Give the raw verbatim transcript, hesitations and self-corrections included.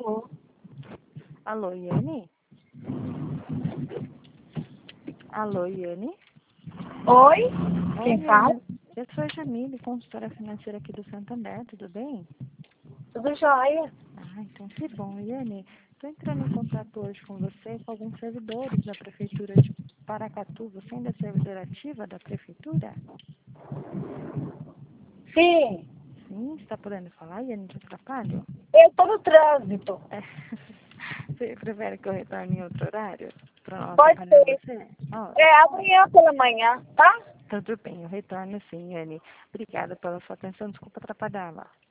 Alô? Alô, Iane? Alô, Iane? Oi? Quem Oi, fala? Iane. Eu sou a Jamile, consultora financeira aqui do Santander, tudo bem? Tudo jóia? Ah, então que bom, Iane. Estou entrando em contato hoje com você com alguns servidores da Prefeitura de Paracatu. Você ainda é servidora ativa da Prefeitura? Sim, Sim, está podendo falar, Iane, de trabalho? eu tô no trânsito. É. Você prefere que eu retorne em outro horário? Para não Pode atrapalhar ser. você? Ó, É amanhã pela manhã, tá? tudo bem, eu retorno sim, Iane. Obrigada pela sua atenção, desculpa atrapalhá-la.